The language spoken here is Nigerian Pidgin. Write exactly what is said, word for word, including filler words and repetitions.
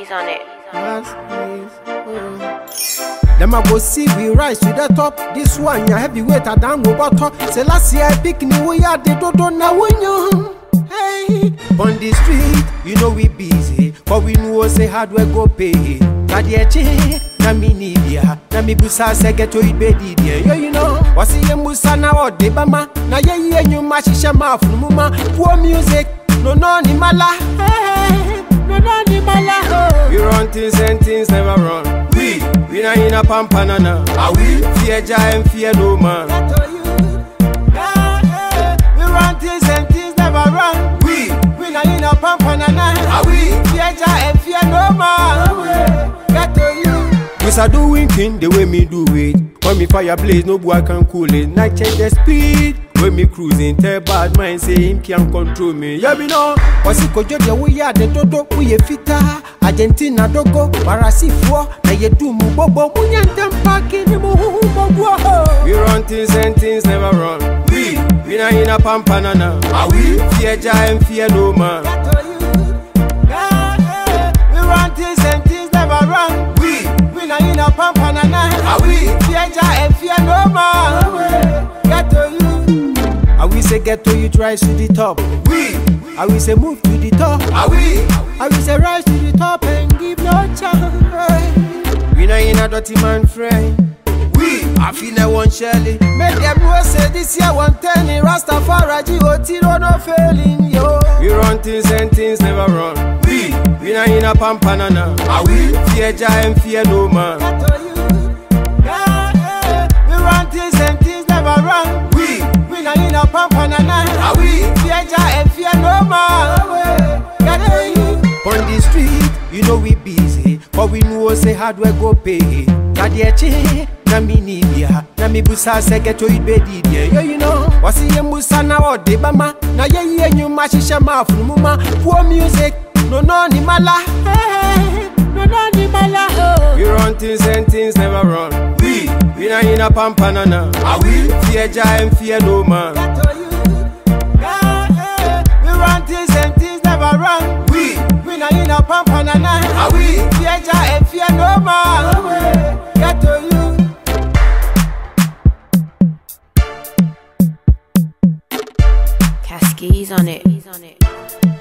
Caskeys on it. Them I go see we rise to the top. This one ya heavyweight I down go bottom. Say last year I pick me we are the dodo now when you. Hey, on the street you know we busy, but we know say hard work go pay. Kadieche na mi nidia na mi busa seketo ibedi die. Yo you know what's ye musa na ode bama na ye ye nyuma shisha mafu muma. Poor music no no ni mala. Hey, no no ni mala. Oh. You run things and things never run. We we na in a pampanana. Are we fear giant fear no man? We run things and things never run. We we na in a pampanana. Are we fear giant fear no man? Get to you. We start doing king the way me do it. When me fire blaze, no boy can cool it. Night change the speed. When me cruising, tell bad mind say him can't control me. Yeah, me know. What's it called? Yeah, we are the dodo. We a fita. Argentina dogo. Barasifo. Na ye do mu bobo. We yan them parking mu hu bobo. We run things and things never run. We we na in a pampanana. Are we fear giant fear no man? We run things and things never run. We we na in a pampanana. Are we fear giant fear no man? Get to you. I will say get to you, rise to the top. We. I will say move to the top. Are we? I will say rise to the top and give no chance. We not in a dirty man friend. We. I feel I want Shelly. Make them know say this year one ten. Rastafari G O T no failing yo. We run things and things never run. We. We not in a pampanana. Are we? Fear giant fear no man. We run things and things never run. We. We na in a pampanana. Are we? Fear and fear no man. On the street, you know we busy, but we know say hard work go pay. Kadieche na mi nidia na mi busa seketo ibedi die. Yo you know what's ye musa na ode bama na ye ye nyuma shisha mafu muma. Poor music no no ni mala. Hey, no no ni mala. Oh. We run things and things never run. We we na in a pampanana. Are we? Fear giant fear no man. We run things and things never run. We we na in a pampanana. Are we? Fear giant fear no man. Get to you. Caskeys on it.